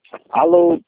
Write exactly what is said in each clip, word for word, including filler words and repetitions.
Alô?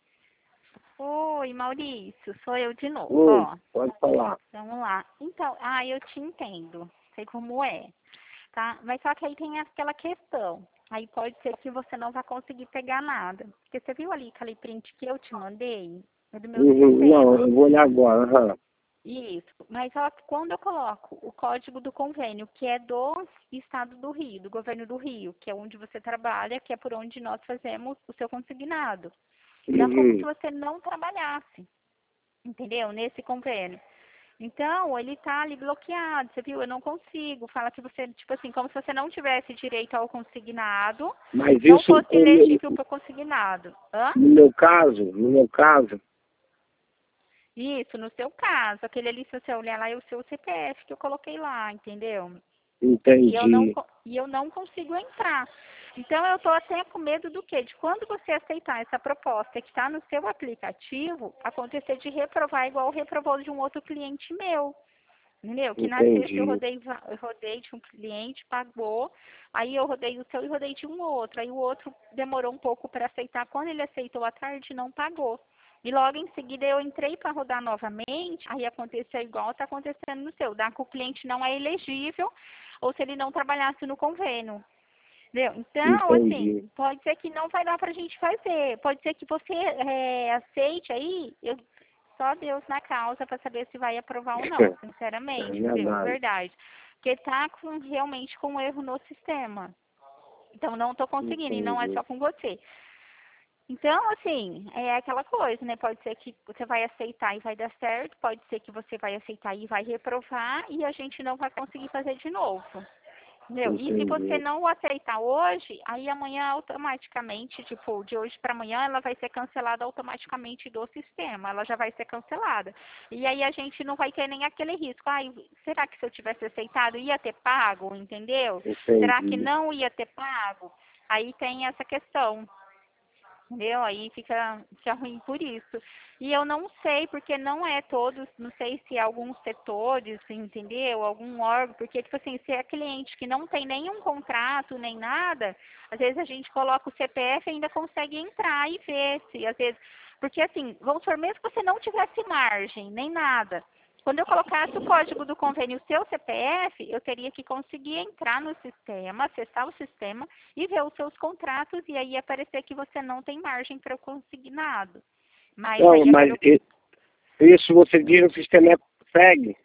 Oi, Maurício, sou eu de novo, Oi, ó. pode falar. Vamos lá. Então, ah, eu te entendo, sei como é, tá? Mas só que aí tem aquela questão. Aí pode ser que você não vai conseguir pegar nada. Porque você viu ali aquele print que eu te mandei? É do meu Uhum, não, sistema. eu vou olhar agora. Aham. Isso. Mas só que quando eu coloco o código do convênio, que é do estado do Rio, do governo do Rio, que é onde você trabalha, que é por onde nós fazemos o seu consignado, dá como se Uhum. você não trabalhasse. Entendeu? Nesse convênio. Então, ele tá ali bloqueado, você viu? Eu não consigo. Fala que você, tipo assim, como se você não tivesse direito ao consignado, Mas não isso, fosse o meu- elegível para consignado. Hã? no meu caso, no meu caso, Isso, no seu caso. Aquele ali, se você olhar lá, é o seu C P F que eu coloquei lá, entendeu? E eu não, entendi, co- e eu não consigo entrar. Então, eu estou até com medo do quê? De quando você aceitar essa proposta que está no seu aplicativo, acontecer de reprovar igual reprovou de um outro cliente meu. Entendeu? Que na sexta eu entendi, rodei, va- eu rodei de um cliente, pagou, aí eu rodei o seu e rodei de um outro. Aí o outro demorou um pouco para aceitar. Quando ele aceitou à tarde, não pagou. E logo em seguida eu entrei para rodar novamente, aí aconteceu igual está acontecendo no seu. Dá que o cliente não é elegível, ou se ele não trabalhasse no convênio. Entendeu? Então, assim, entendi. pode ser que não vai dar para a gente fazer. Pode ser que você é, aceite aí, eu só Deus na causa para saber se vai aprovar ou não, É sinceramente, entendeu? verdade. Verdade. Porque tá com, realmente com um erro no sistema. Então não tô conseguindo, e não é Entendi. só com você. Então, assim, é aquela coisa, né? Pode ser que você vai aceitar e vai dar certo, pode ser que você vai aceitar e vai reprovar, e a gente não vai conseguir fazer de novo. Entendeu? E se você Entendi. não o aceitar hoje, aí amanhã automaticamente, tipo, de hoje para amanhã, ela vai ser cancelada automaticamente do sistema. Ela já vai ser cancelada. E aí a gente não vai ter nem aquele risco. Ai, será que se eu tivesse aceitado ia ter pago, entendeu? Será que Entendi. não ia ter pago? Aí tem essa questão. Entendeu? Aí fica, fica ruim por isso. E eu não sei, porque não é todos, não sei se é alguns setores, entendeu? Algum órgão, porque, tipo assim, se é cliente que não tem nenhum contrato, nem nada, às vezes a gente coloca o C P F e ainda consegue entrar e ver se, às vezes, porque assim, vamos supor, mesmo que você não tivesse margem, nem nada, quando eu colocasse o código do convênio, o seu C P F, eu teria que conseguir entrar no sistema, acessar o sistema e ver os seus contratos e aí aparecer que você não tem margem para o consignado. Mas Não, aí a mas pro... e- isso você diz no sistema consegue?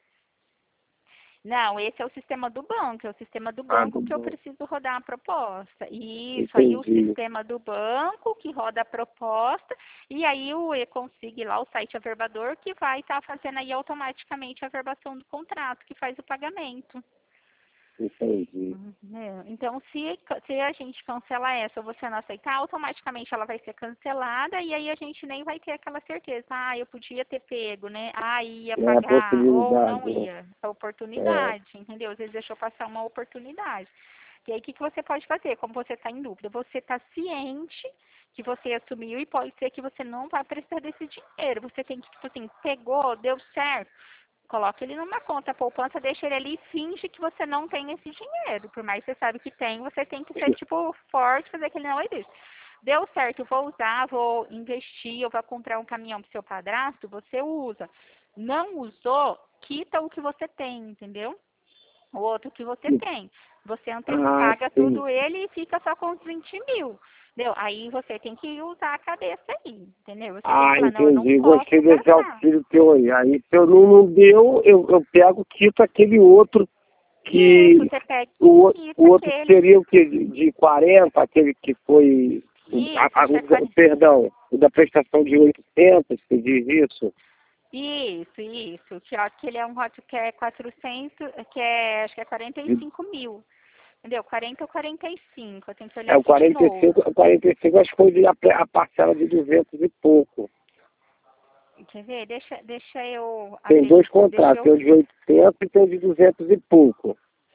Não, esse é o sistema do banco, é o sistema do Ah, banco do que eu bom. preciso rodar a proposta. Isso, aí o Entendi. sistema do banco que roda a proposta e aí o e-consig lá, o site averbador, que vai estar fazendo aí automaticamente a averbação do contrato, que faz o pagamento. Entendi. Uhum. É, então, se, se a gente cancelar essa ou você não aceitar, automaticamente ela vai ser cancelada e aí a gente nem vai ter aquela certeza. Ah, eu podia ter pego, né? Ah, ia É a pagar ou possibilidade, não né? ia. A É, oportunidade, entendeu? Às vezes deixou passar uma oportunidade. E aí, o que, que você pode fazer? Como você está em dúvida? Você está ciente que você assumiu e pode ser que você não vai precisar desse dinheiro. Você tem que, tipo assim, pegou, deu certo. Coloca ele numa conta poupança, deixa ele ali e finge que você não tem esse dinheiro. Por mais que você sabe que tem, você tem que ser, tipo, forte, fazer que ele não existe. Deu certo, vou usar, vou investir, eu vou comprar um caminhão pro seu padrasto, você usa. Não usou, quita o que você tem, entendeu? O outro que você tem. Você ante- ah, paga sim. tudo ele e fica só com os vinte mil. Entendeu? Aí você tem que usar a cabeça aí, entendeu? Você tem que Ah, falar, não, eu não entendi. Gostei posso desse gastar. auxílio teu aí. Aí, se eu não, não deu, eu, eu pego, quito aquele outro Isso, que... você pega O, o e quita outro aquele. seria o que? De, de quarenta, aquele que foi... o- A, Isso, a, acho que é o, quarenta. perdão, o da prestação de oitocentos, você diz isso? Isso, isso. Que, ó, que ele é um hot que é quatrocentos, que é, acho que é quarenta e De- cinco mil. Entendeu? quarenta ou quarenta e cinco. Eu tenho que olhar É o aqui de quarenta e cinco, novo. o quarenta e cinco acho que foi de a, a parcela de duzentos e pouco. Quer ver? Deixa, deixa eu Tem abrir dois aqui. Deixa contratos, eu, tem o de oitocentos e tem o de duzentos e pouco.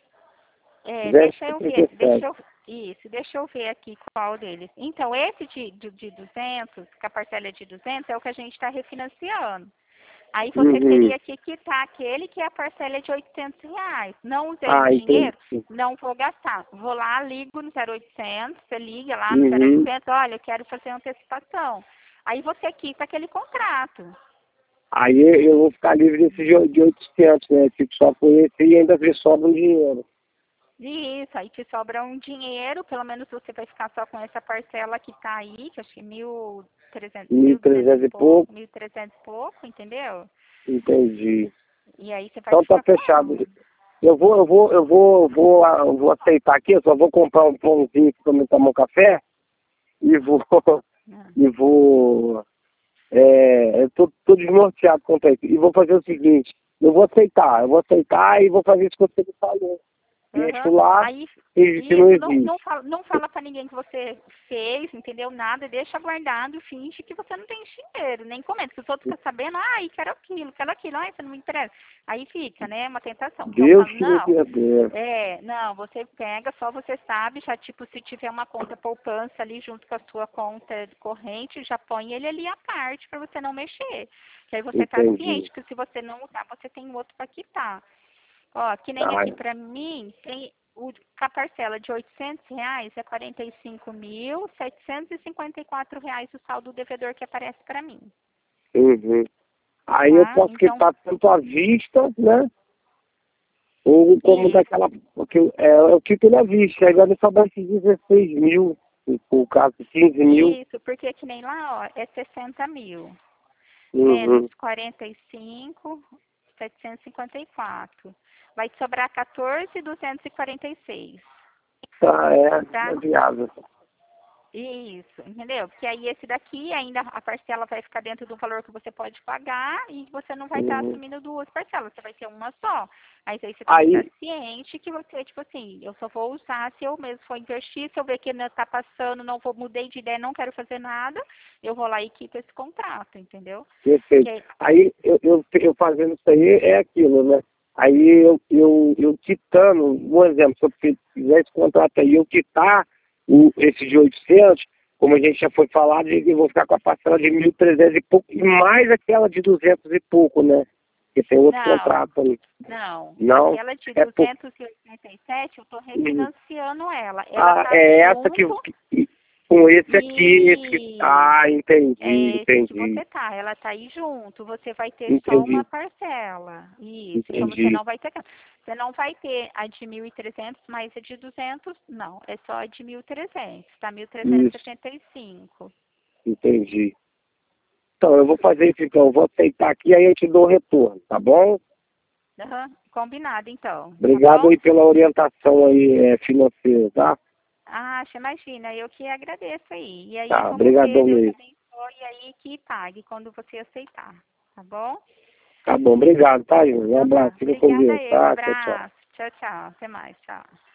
é, deixa eu ver. Deixa duzentos e trinta e sete. eu, isso, deixa eu ver aqui qual deles. Então, esse de, de, de duzentos, que a parcela é de duzentos, é o que a gente está refinanciando. Aí você Uhum. teria que quitar aquele que é a parcela de oitocentos reais. Não usei Ah, o dinheiro, entendi. não vou gastar. Vou lá, ligo no zero oitocentos, você liga lá no zero Uhum. oitocentos, olha, eu quero fazer antecipação. Aí você quita aquele contrato. Aí eu vou ficar livre desse de de oitocentos, né? Tipo, só por esse e ainda me sobra um dinheiro. Isso, aí te sobra um dinheiro, pelo menos você vai ficar só com essa parcela que tá aí, que eu acho que é mil e trezentos, Mil mil e e duzentos e trezentos e pouco, pouco. mil e trezentos e pouco, entendeu? Entendi. E aí você vai Então tá ficar com fechado. ela. Eu vou, eu vou, eu vou, eu vou, ah, eu vou aceitar aqui, eu só vou comprar um pãozinho para me tomar um café e vou, Né? e vou, é, eu tô, tô desnorteado quanto a isso. E vou fazer o seguinte, eu vou aceitar, eu vou aceitar e vou fazer isso que você me falou. Deixo Uhum. lá, Aí, finge que não isso, não, não existe. fala, não fala pra ninguém que você fez, entendeu? Nada, deixa guardado, finge que você não tem dinheiro, nem comenta. Se os outros ficam sabendo, ai, quero aquilo, quero aquilo, ai, você não me interessa. Aí fica, né? Uma tentação. Então Deus fala, que me não, perdoe. é, não, você pega, só você sabe, já tipo, se tiver uma conta poupança ali junto com a sua conta corrente, já põe ele ali à parte pra você não mexer. Que aí você tá Entendi. ciente que se você não usar, você tem outro pra quitar. Ó, que nem Ai, aqui pra mim, tem o, a parcela de oitocentos reais é quarenta e cinco mil, setecentos e cinquenta e quatro reais o saldo devedor que aparece pra mim, uhum. Aí eu tá? posso Então, quitar tanto à vista, né? Ou como e daquela. Porque é, eu quito na vista, agora me sobra esses dezesseis mil, o caso quinze mil. isso, porque que nem lá, ó, é sessenta mil, menos Uhum. quarenta e cinco, setecentos e cinquenta e quatro. Vai te sobrar quatorze, duzentos e quarenta e seis, Tá, é, tá? é viável. Isso, entendeu? Porque aí esse daqui ainda a parcela vai ficar dentro do valor que você pode pagar e você não vai estar Uhum. assumindo duas parcelas, você vai ter uma só. Mas aí você tem que estar Aí, ciente que você, tipo assim, eu só vou usar se eu mesmo for investir, se eu ver que não tá passando, não vou, mudei de ideia, não quero fazer nada, eu vou lá e quito esse contrato, entendeu? perfeito. Que, Aí eu, eu, eu fazendo isso aí é aquilo, né? Aí eu, eu, eu quitando, um exemplo, se eu fizer esse contrato aí, eu quitar o, esse de oitocentos, como a gente já foi falado, eu vou ficar com a parcela de mil e trezentos e pouco, e mais aquela de duzentos e pouco, né? Porque tem outro não, contrato aí. não, Não, aquela de é por... duzentos e oitenta e sete eu tô refinanciando ela. Ela Ah, tá é essa que, junto que com esse aqui, esse que... e Ah, entendi, é esse que entendi, você tá, ela tá aí junto, você vai ter só uma entendi, parcela. Isso, então você entendi. não vai ter, você não vai ter a de mil e trezentos mais a de duzentos, não, é só a de mil e trezentos, tá mil trezentos e Isso, setenta e cinco. entendi. Então, eu vou fazer isso então, eu vou aceitar aqui, aí eu te dou o retorno, tá bom? Aham, combinado então, tá Obrigado bom? aí pela orientação aí é, financeira, tá? Ah, você imagina, eu que agradeço aí. E aí Tá, vamos ver, obrigadão Deus mesmo. abençoe aí que pague quando você aceitar, tá bom? Tá bom, obrigado, tá, Júnior? Um Então abraço, tá, fica com obrigada Deus, eu, tá? Tchau, tchau. abraço, tchau, tchau, até mais, tchau.